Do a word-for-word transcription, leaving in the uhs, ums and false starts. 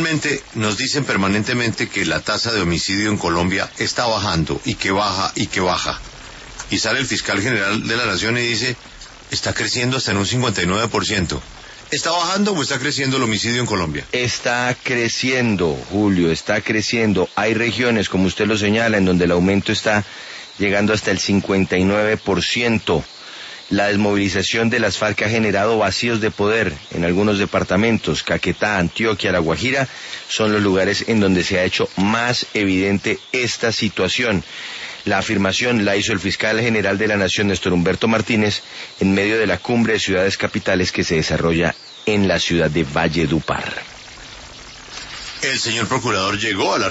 Finalmente, nos dicen permanentemente que la tasa de homicidio en Colombia está bajando y que baja y que baja. Y sale el fiscal general de la Nación y dice, está creciendo hasta en un cincuenta y nueve por ciento. ¿Está bajando o está creciendo el homicidio en Colombia? Está creciendo, Julio, está creciendo. Hay regiones, como usted lo señala, en donde el aumento está llegando hasta el cincuenta y nueve por ciento. La desmovilización de las FARC ha generado vacíos de poder en algunos departamentos. Caquetá, Antioquia, La Guajira son los lugares en donde se ha hecho más evidente esta situación. La afirmación la hizo el fiscal general de la Nación, Néstor Humberto Martínez, en medio de la cumbre de ciudades capitales que se desarrolla en la ciudad de Valledupar. El señor procurador llegó a la